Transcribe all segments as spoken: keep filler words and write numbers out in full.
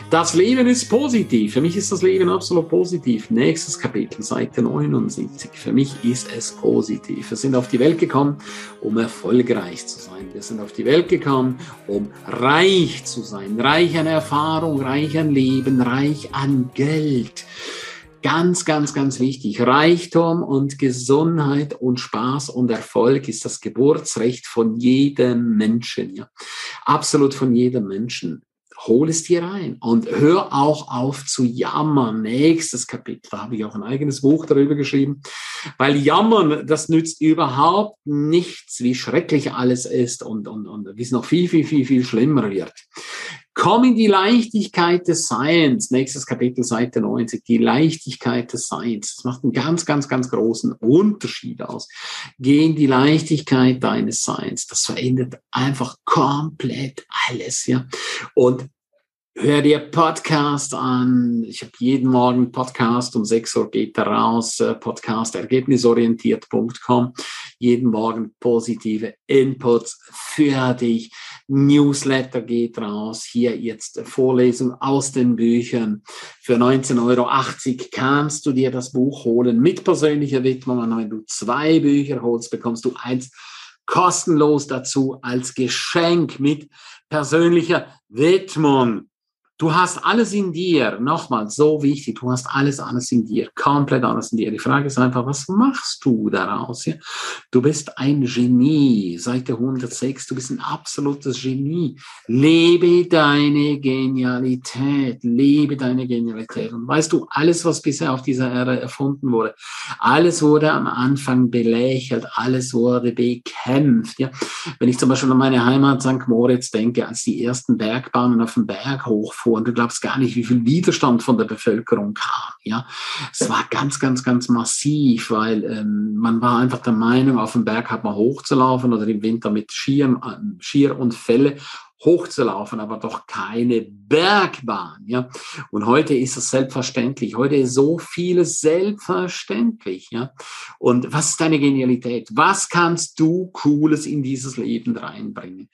Das Leben ist positiv. Für mich ist das Leben absolut positiv. Nächstes Kapitel, Seite neunundsiebzig. Für mich ist es positiv. Wir sind auf die Welt gekommen, um erfolgreich zu sein. Wir sind auf die Welt gekommen, um reich zu sein. Reich an Erfahrung, reich an Leben, reich an Geld. Ganz, ganz, ganz wichtig. Reichtum und Gesundheit und Spaß und Erfolg ist das Geburtsrecht von jedem Menschen. Ja, absolut von jedem Menschen. Hol es dir rein und hör auch auf zu jammern. Nächstes Kapitel, da habe ich auch ein eigenes Buch darüber geschrieben, weil Jammern, das nützt überhaupt nichts, wie schrecklich alles ist und, und, und wie es noch viel, viel, viel, viel schlimmer wird. Komm in die Leichtigkeit des Seins. Nächstes Kapitel, Seite neunzig, die Leichtigkeit des Seins. Das macht einen ganz, ganz, ganz großen Unterschied aus. Geh in die Leichtigkeit deines Seins. Das verändert einfach komplett alles, ja. Und hör dir Podcast an. Ich habe jeden Morgen Podcast, um sechs Uhr geht er raus, Podcast ergebnisorientiert punkt com. Jeden Morgen positive Inputs für dich. Newsletter geht raus. Hier jetzt Vorlesung aus den Büchern. Für neunzehn Euro achtzig kannst du dir das Buch holen mit persönlicher Widmung. Und wenn du zwei Bücher holst, bekommst du eins kostenlos dazu als Geschenk mit persönlicher Widmung. Du hast alles in dir, nochmal, so wichtig, du hast alles, alles in dir, komplett alles in dir. Die Frage ist einfach, was machst du daraus? Ja? Du bist ein Genie, Seite hundertsechs, du bist ein absolutes Genie. Lebe deine Genialität, lebe deine Genialität. Und weißt du, alles, was bisher auf dieser Erde erfunden wurde, alles wurde am Anfang belächelt, alles wurde bekämpft. Ja? Wenn ich zum Beispiel an meine Heimat Sankt Moritz denke, als die ersten Bergbahnen auf dem Berg hochfuhren, und du glaubst gar nicht, wie viel Widerstand von der Bevölkerung kam. Ja, es war ganz, ganz, ganz massiv, weil ähm, man war einfach der Meinung, auf dem Berg hat man hochzulaufen oder im Winter mit Skier, äh, Skier und Felle hochzulaufen, aber doch keine Bergbahn, ja. Und heute ist es selbstverständlich. Heute ist so vieles selbstverständlich, ja. Und was ist deine Genialität? Was kannst du Cooles in dieses Leben reinbringen?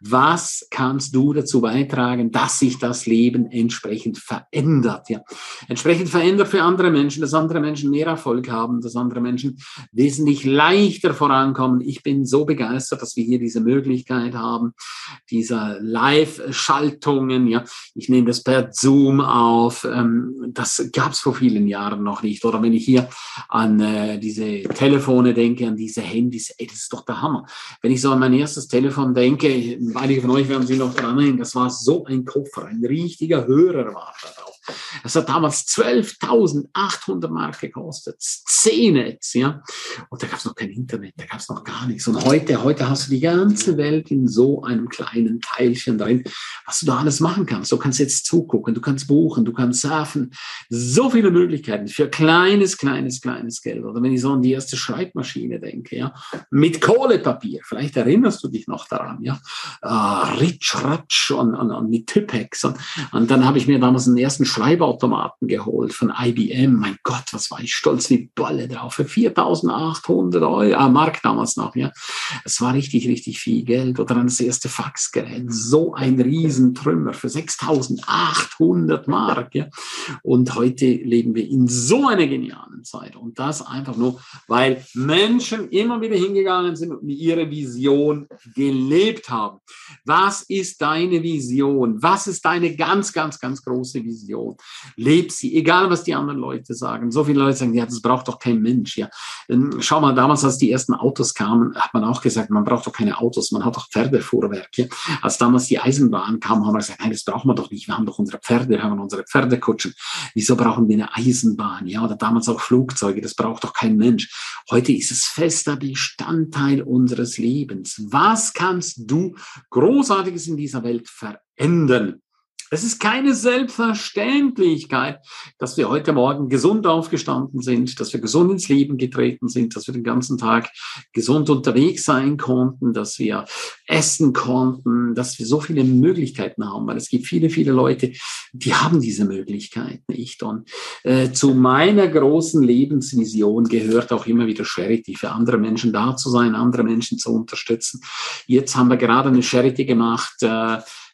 Was kannst du dazu beitragen, dass sich das Leben entsprechend verändert, ja? Entsprechend verändert für andere Menschen, dass andere Menschen mehr Erfolg haben, dass andere Menschen wesentlich leichter vorankommen. Ich bin so begeistert, dass wir hier diese Möglichkeit haben, dieser Live-Schaltungen, ja, ich nehme das per Zoom auf, ähm, das gab es vor vielen Jahren noch nicht. Oder wenn ich hier an äh, diese Telefone denke, an diese Handys, ey, das ist doch der Hammer. Wenn ich so an mein erstes Telefon denke, einige von euch werden sich noch dran erinnern, das war so ein Koffer, ein richtiger Hörer war da drauf. Das hat damals zwölftausendachthundert Mark gekostet. C-Netz, ja. Und da gab es noch kein Internet, da gab es noch gar nichts. Und heute, heute hast du die ganze Welt in so einem kleinen Teilchen drin, was du da alles machen kannst. Du kannst jetzt zugucken, du kannst buchen, du kannst surfen. So viele Möglichkeiten für kleines, kleines, kleines Geld. Oder wenn ich so an die erste Schreibmaschine denke, ja, mit Kohlepapier. Vielleicht erinnerst du dich noch daran, ja. Uh, Ritsch, Ratsch und, und, und mit Typex. Und, und dann habe ich mir damals einen ersten Schreibautomaten geholt von I B M. Mein Gott, was war ich stolz wie Bolle drauf. Für viertausendachthundert Euro, ah, Mark damals noch, ja. Es war richtig, richtig viel Geld. Oder dann das erste Faxgerät. So ein Riesentrümmer für sechstausendachthundert Mark, ja. Und heute leben wir in so einer genialen Zeit. Und das einfach nur, weil Menschen immer wieder hingegangen sind und ihre Vision gelebt haben. Was ist deine Vision? Was ist deine ganz, ganz, ganz große Vision? Leb sie, egal was die anderen Leute sagen. So viele Leute sagen, ja, das braucht doch kein Mensch. Ja, schau mal, damals, als die ersten Autos kamen, hat man auch gesagt, man braucht doch keine Autos, man hat doch Pferdefuhrwerk. Ja? Als damals die Eisenbahn kam, haben wir gesagt, nein, das brauchen wir doch nicht. Wir haben doch unsere Pferde, wir haben unsere Pferdekutschen. Wieso brauchen wir eine Eisenbahn? Ja, oder damals auch Flugzeuge, das braucht doch kein Mensch. Heute ist es fester Bestandteil unseres Lebens. Was kannst du Großartiges in dieser Welt verändern? Es ist keine Selbstverständlichkeit, dass wir heute Morgen gesund aufgestanden sind, dass wir gesund ins Leben getreten sind, dass wir den ganzen Tag gesund unterwegs sein konnten, dass wir essen konnten, dass wir so viele Möglichkeiten haben, weil es gibt viele, viele Leute, die haben diese Möglichkeit nicht. Und äh, zu meiner großen Lebensvision gehört auch immer wieder Charity, für andere Menschen da zu sein, andere Menschen zu unterstützen. Jetzt haben wir gerade eine Charity gemacht, äh,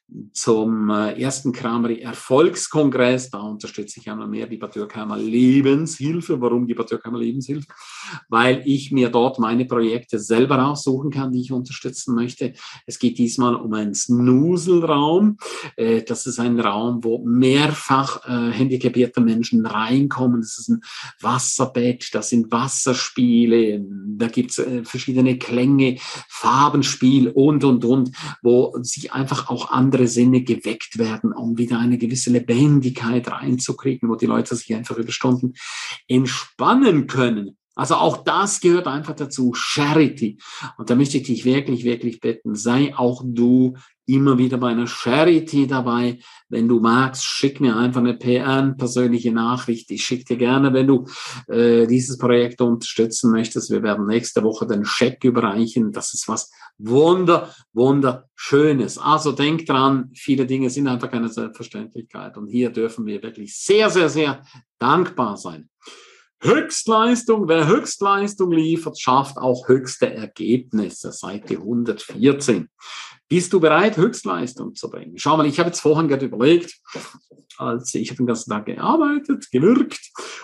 zum äh, ersten Krameri Erfolgskongress. Da unterstütze ich einmal mehr die Bad Dürkheimer Lebenshilfe. Warum die Bad Dürkheimer Lebenshilfe? Weil ich mir dort meine Projekte selber aussuchen kann, die ich unterstützen möchte. Es geht diesmal um einen Snuselraum. Äh, das ist ein Raum, wo mehrfach äh, handicapierte Menschen reinkommen. Das ist ein Wasserbett, das sind Wasserspiele, da gibt es äh, verschiedene Klänge, Farbenspiel und, und, und, wo sich einfach auch andere Sinne geweckt werden, um wieder eine gewisse Lebendigkeit reinzukriegen, wo die Leute sich einfach über Stunden entspannen können. Also auch das gehört einfach dazu, Charity. Und da möchte ich dich wirklich, wirklich bitten, sei auch du immer wieder bei einer Charity dabei. Wenn du magst, schick mir einfach eine P R, persönliche Nachricht. Ich schicke dir gerne, wenn du äh, dieses Projekt unterstützen möchtest. Wir werden nächste Woche den Scheck überreichen. Das ist was Wunder, Wunderschönes. Also denk dran, viele Dinge sind einfach keine Selbstverständlichkeit. Und hier dürfen wir wirklich sehr, sehr, sehr dankbar sein. Höchstleistung, wer Höchstleistung liefert, schafft auch höchste Ergebnisse. Seite hundertvierzehn. Bist du bereit, Höchstleistung zu bringen? Schau mal, ich habe jetzt vorhin gerade überlegt, als ich habe den ganzen Tag gearbeitet, gewirkt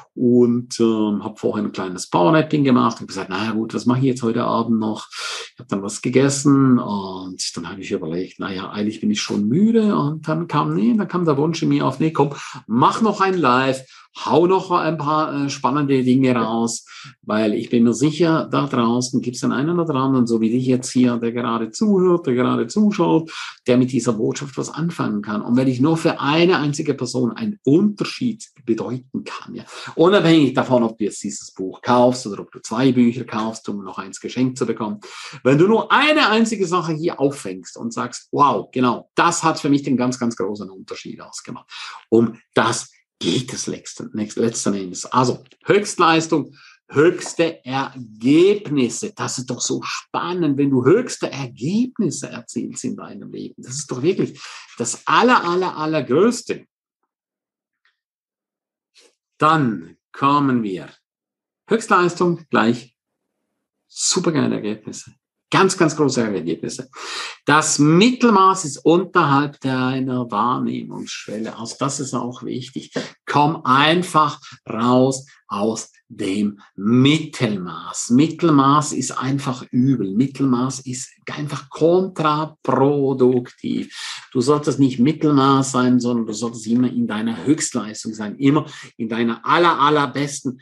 und ähm, habe vorhin ein kleines Powernapping gemacht und gesagt, naja gut, was mache ich jetzt heute Abend noch? Ich habe dann was gegessen und dann habe ich überlegt, naja, eigentlich bin ich schon müde und dann kam, nee, dann kam der Wunsch in mir auf, nee, komm, mach noch ein Live, hau noch ein paar äh, spannende Dinge raus, weil ich bin mir sicher, da draußen gibt es den einen oder anderen, so wie dich jetzt hier, der gerade zuhört, der gerade zuschaut, der mit dieser Botschaft was anfangen kann. Und wenn ich nur für eine einzige Person einen Unterschied bedeuten kann, ja, unabhängig davon, ob du jetzt dieses Buch kaufst oder ob du zwei Bücher kaufst, um noch eins geschenkt zu bekommen, wenn du nur eine einzige Sache hier auffängst und sagst, wow, genau, das hat für mich den ganz, ganz großen Unterschied ausgemacht. Um das geht es letzten, letzten Endes. Also Höchstleistung, höchste Ergebnisse. Das ist doch so spannend, wenn du höchste Ergebnisse erzielst in deinem Leben. Das ist doch wirklich das aller, aller, allergrößte. Dann kommen wir. Höchstleistung gleich supergeile Ergebnisse. Ganz, ganz große Ergebnisse. Das Mittelmaß ist unterhalb deiner Wahrnehmungsschwelle. Also das ist auch wichtig. Komm einfach raus aus dem Mittelmaß. Mittelmaß ist einfach übel. Mittelmaß ist einfach kontraproduktiv. Du solltest nicht Mittelmaß sein, sondern du solltest immer in deiner Höchstleistung sein. Immer in deiner aller, allerbesten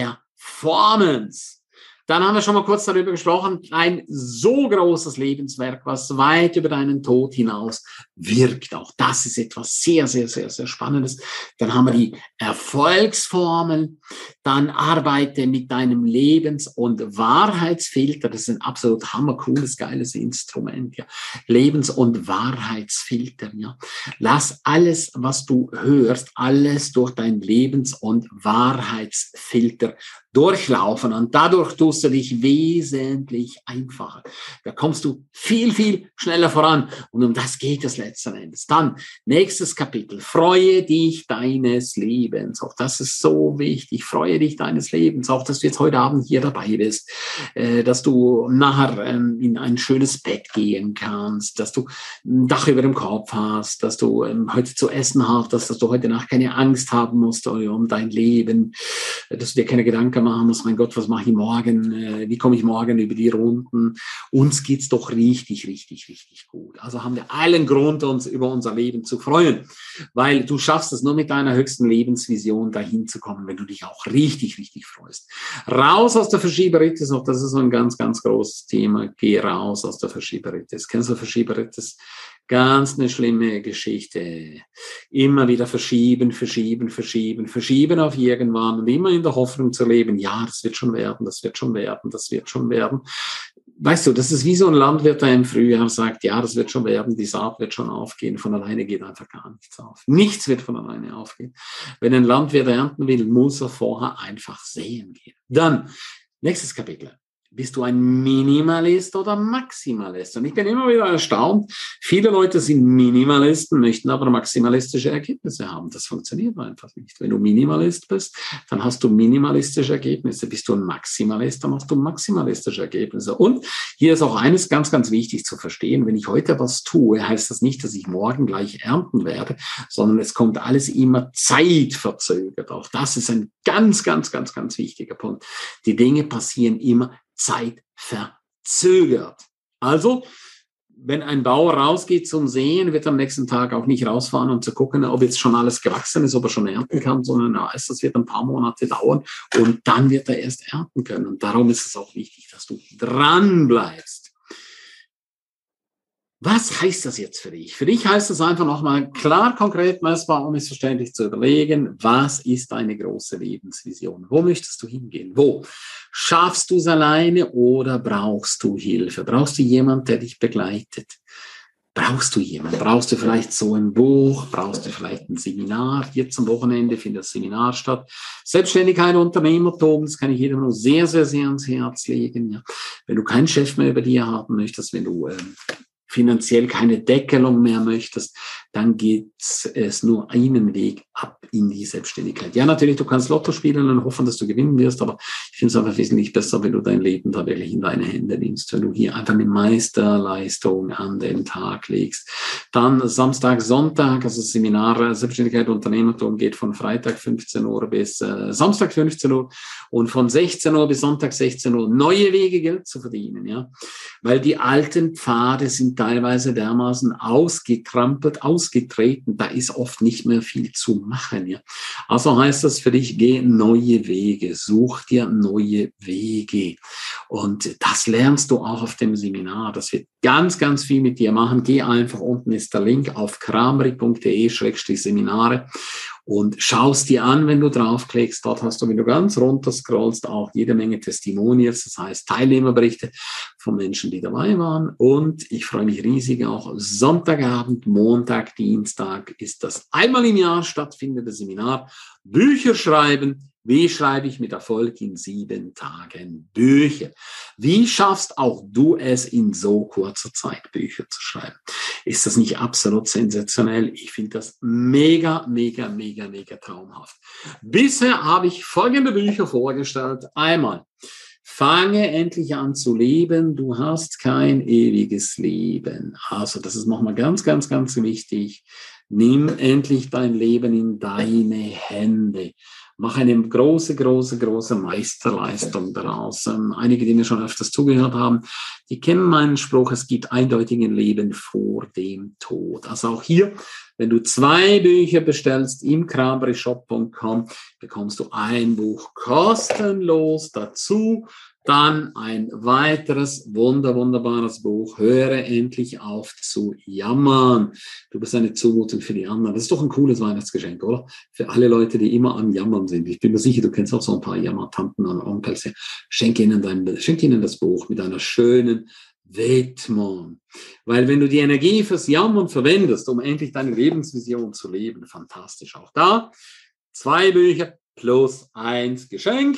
Performance. Dann haben wir schon mal kurz darüber gesprochen, ein so großes Lebenswerk, was weit über deinen Tod hinaus wirkt. Auch das ist etwas sehr, sehr, sehr, sehr Spannendes. Dann haben wir die Erfolgsformel. Dann arbeite mit deinem Lebens- und Wahrheitsfilter. Das ist ein absolut hammercooles, geiles Instrument. Ja. Lebens- und Wahrheitsfilter. Ja. Lass alles, was du hörst, alles durch dein Lebens- und Wahrheitsfilter durchlaufen und dadurch tust du dich wesentlich einfacher. Da kommst du viel, viel schneller voran und um das geht es letzten Endes. Dann, nächstes Kapitel, freue dich deines Lebens. Auch das ist so wichtig, freue dich deines Lebens, auch dass du jetzt heute Abend hier dabei bist, äh, dass du nachher ähm, in ein schönes Bett gehen kannst, dass du ein Dach über dem Kopf hast, dass du ähm, heute zu essen hast, dass, dass du heute Nacht keine Angst haben musst um dein Leben, dass du dir keine Gedanken machen musst, mein Gott, was mache ich morgen, äh, wie komme ich morgen über die Runden? Uns geht's doch richtig, richtig, richtig gut. Also haben wir allen Grund, uns über unser Leben zu freuen, weil du schaffst es nur mit deiner höchsten Lebensvision dahin zu kommen, wenn du dich auch richtig, richtig freust. Raus aus der Verschieberitis, auch das ist so ein ganz, ganz großes Thema. Geh raus aus der Verschieberitis. Kennst du Verschieberitis? Ganz eine schlimme Geschichte. Immer wieder verschieben, verschieben, verschieben, verschieben auf irgendwann und immer in der Hoffnung zu leben, ja, das wird schon werden, das wird schon werden, das wird schon werden. Weißt du, das ist wie so ein Landwirt, der im Frühjahr sagt, ja, das wird schon werden, die Saat wird schon aufgehen, von alleine geht einfach gar nichts auf. Nichts wird von alleine aufgehen. Wenn ein Landwirt ernten will, muss er vorher einfach säen gehen. Dann, nächstes Kapitel. Bist du ein Minimalist oder Maximalist? Und ich bin immer wieder erstaunt. Viele Leute sind Minimalisten, möchten aber maximalistische Ergebnisse haben. Das funktioniert einfach nicht. Wenn du Minimalist bist, dann hast du minimalistische Ergebnisse. Bist du ein Maximalist, dann hast du maximalistische Ergebnisse. Und hier ist auch eines ganz, ganz wichtig zu verstehen. Wenn ich heute was tue, heißt das nicht, dass ich morgen gleich ernten werde, sondern es kommt alles immer zeitverzögert. Auch das ist ein ganz, ganz, ganz, ganz wichtiger Punkt. Die Dinge passieren immer zeitverzögert. Also, wenn ein Bauer rausgeht zum Sehen, wird am nächsten Tag auch nicht rausfahren und zu gucken, ob jetzt schon alles gewachsen ist, ob er schon ernten kann, sondern er weiß, das wird ein paar Monate dauern und dann wird er erst ernten können. Und darum ist es auch wichtig, dass du dran bleibst. Was heißt das jetzt für dich? Für dich heißt es einfach nochmal klar, konkret, messbar und missverständlich zu überlegen, was ist deine große Lebensvision? Wo möchtest du hingehen? Wo? Schaffst du es alleine oder brauchst du Hilfe? Brauchst du jemanden, der dich begleitet? Brauchst du jemanden? Brauchst du vielleicht so ein Buch? Brauchst du vielleicht ein Seminar? Jetzt am Wochenende findet das Seminar statt. Selbstständigkeit, Unternehmertum, das kann ich jedem nur sehr, sehr, sehr ans Herz legen. Ja. Wenn du keinen Chef mehr über dir haben möchtest, wenn du ähm, finanziell keine Deckelung mehr möchtest, dann geht es nur einen Weg ab in die Selbstständigkeit. Ja, natürlich, du kannst Lotto spielen und hoffen, dass du gewinnen wirst, aber ich finde es einfach wesentlich besser, wenn du dein Leben da wirklich in deine Hände nimmst, wenn du hier einfach eine Meisterleistung an den Tag legst. Dann Samstag, Sonntag, also Seminar Selbstständigkeit, Unternehmertum geht von Freitag fünfzehn Uhr bis äh, Samstag fünfzehn Uhr und von sechzehn Uhr bis Sonntag sechzehn Uhr neue Wege, Geld zu verdienen, ja, weil die alten Pfade sind teilweise dermaßen ausgetrampelt, ausgetreten, da ist oft nicht mehr viel zu machen. Ja. Also heißt das für dich, geh neue Wege, such dir neue Wege. Und das lernst du auch auf dem Seminar. Das wird ganz, ganz viel mit dir machen. Geh einfach, unten ist der Link auf kramri punkt de Schrägstrich Seminare und schaust dir an, wenn du draufklickst. Dort hast du, wenn du ganz runter scrollst, auch jede Menge Testimonials, das heißt Teilnehmerberichte von Menschen, die dabei waren. Und ich freue mich riesig auch. Sonntagabend, Montag, Dienstag ist das einmal im Jahr stattfindende Seminar Bücher schreiben. Wie schreibe ich mit Erfolg in sieben Tagen Bücher? Wie schaffst auch du es, in so kurzer Zeit Bücher zu schreiben? Ist das nicht absolut sensationell? Ich finde das mega, mega, mega, mega traumhaft. Bisher habe ich folgende Bücher vorgestellt. Einmal, fange endlich an zu leben. Du hast kein ewiges Leben. Also das ist nochmal ganz, ganz, ganz wichtig. Nimm endlich dein Leben in deine Hände. Mach eine große, große, große Meisterleistung daraus. Ähm, einige, die mir schon öfters zugehört haben, die kennen meinen Spruch, es gibt eindeutig ein Leben vor dem Tod. Also auch hier, wenn du zwei Bücher bestellst im kramri shop punkt com, bekommst du ein Buch kostenlos dazu. Dann ein weiteres wunder, wunderbares Buch. Höre endlich auf zu jammern. Du bist eine Zumutung für die anderen. Das ist doch ein cooles Weihnachtsgeschenk, oder? Für alle Leute, die immer am Jammern sind. Ich bin mir sicher, du kennst auch so ein paar Jammertanten und Onkels. Schenk ihnen, dein, schenk ihnen das Buch mit einer schönen Widmung. Weil wenn du die Energie fürs Jammern verwendest, um endlich deine Lebensvision zu leben, fantastisch. Auch da zwei Bücher plus eins geschenkt.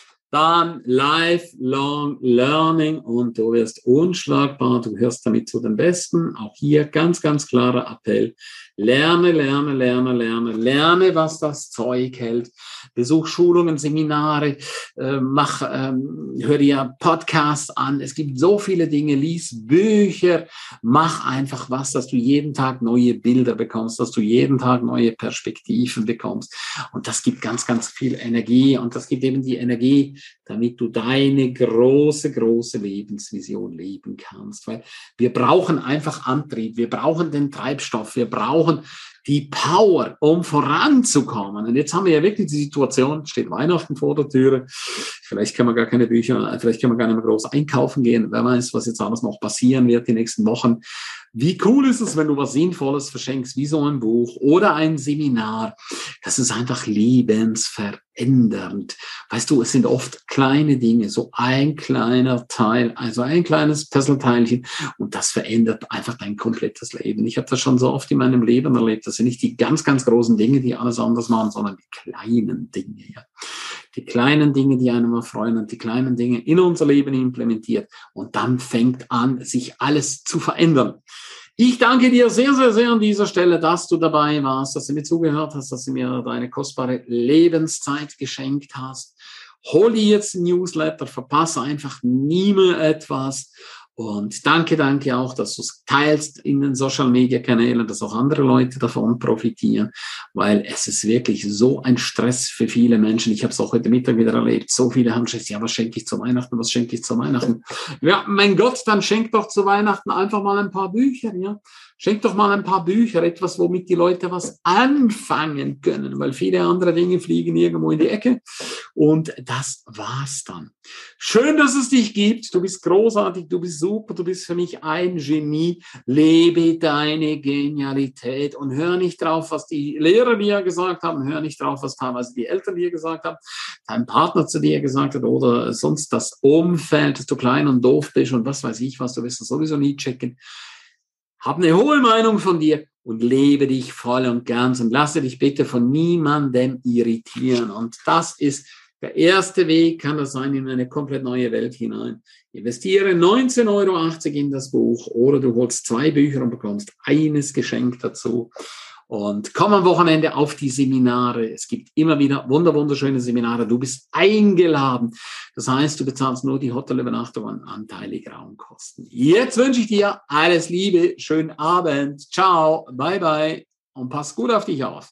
Dann Lifelong Learning und du wirst unschlagbar, du gehörst damit zu den Besten. Auch hier ganz, ganz klarer Appell. Lerne, lerne, lerne, lerne, lerne, was das Zeug hält. Besuch Schulungen, Seminare, äh, mach, ähm, hör dir Podcasts an. Es gibt so viele Dinge, lies Bücher, mach einfach was, dass du jeden Tag neue Bilder bekommst, dass du jeden Tag neue Perspektiven bekommst. Und das gibt ganz, ganz viel Energie und das gibt eben die Energie, damit du deine große, große Lebensvision leben kannst. Weil wir brauchen einfach Antrieb, wir brauchen den Treibstoff, wir brauchen die Power, um voranzukommen. Und jetzt haben wir ja wirklich die Situation, steht Weihnachten vor der Türe, vielleicht kann man gar keine Bücher, vielleicht kann man gar nicht mehr groß einkaufen gehen, wer weiß, was jetzt alles noch passieren wird die nächsten Wochen. Wie cool ist es, wenn du was Sinnvolles verschenkst, wie so ein Buch oder ein Seminar. Das ist einfach lebensverändernd. Weißt du, es sind oft kleine Dinge, so ein kleiner Teil, also ein kleines Puzzleteilchen und das verändert einfach dein komplettes Leben. Ich habe das schon so oft in meinem Leben erlebt. Das sind nicht die ganz, ganz großen Dinge, die alles anders machen, sondern die kleinen Dinge. Ja. die kleinen Dinge, die einem erfreuen und die kleinen Dinge in unser Leben implementiert. Und dann fängt an, sich alles zu verändern. Ich danke dir sehr, sehr, sehr an dieser Stelle, dass du dabei warst, dass du mir zugehört hast, dass du mir deine kostbare Lebenszeit geschenkt hast. Hol dir jetzt ein Newsletter, verpasse einfach nie mehr etwas. Und danke, danke auch, dass du es teilst in den Social-Media-Kanälen, dass auch andere Leute davon profitieren, weil es ist wirklich so ein Stress für viele Menschen. Ich habe es auch heute Mittag wieder erlebt. So viele haben gesagt, ja, was schenke ich zu Weihnachten, was schenke ich zu Weihnachten? Ja, mein Gott, dann schenk doch zu Weihnachten einfach mal ein paar Bücher, ja. Schenk doch mal ein paar Bücher, etwas, womit die Leute was anfangen können, weil viele andere Dinge fliegen irgendwo in die Ecke. Und das war's dann. Schön, dass es dich gibt. Du bist großartig, du bist super, du bist für mich ein Genie. Lebe deine Genialität und hör nicht drauf, was die Lehrer dir gesagt haben, hör nicht drauf, was teilweise die Eltern dir gesagt haben, dein Partner zu dir gesagt hat oder sonst das Umfeld, dass du klein und doof bist und was weiß ich was, du wirst das sowieso nie checken. Hab eine hohe Meinung von dir und lebe dich voll und ganz und lasse dich bitte von niemandem irritieren. Und das ist der erste Weg, kann das sein, in eine komplett neue Welt hinein. Investiere neunzehn Euro achtzig in das Buch oder du holst zwei Bücher und bekommst eines geschenkt dazu. Und komm am Wochenende auf die Seminare. Es gibt immer wieder wunder wunderschöne Seminare. Du bist eingeladen. Das heißt, du bezahlst nur die Hotelübernachtung und anteilige Raumkosten. Jetzt wünsche ich dir alles Liebe, schönen Abend. Ciao, bye bye und pass gut auf dich auf.